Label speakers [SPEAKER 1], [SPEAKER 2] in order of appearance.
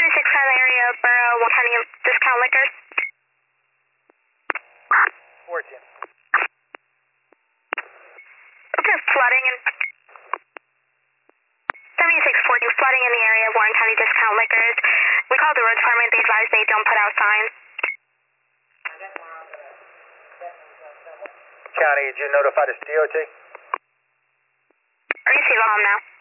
[SPEAKER 1] 76 Highland area, Borough, Warren County Discount Liquors.
[SPEAKER 2] 14.
[SPEAKER 1] Okay, flooding and 7614, flooding in the area of Warren County Discount Liquors. We called the road department, they advised they don't put out signs.
[SPEAKER 2] County, did you notify the DOT?
[SPEAKER 1] Are you see the home now?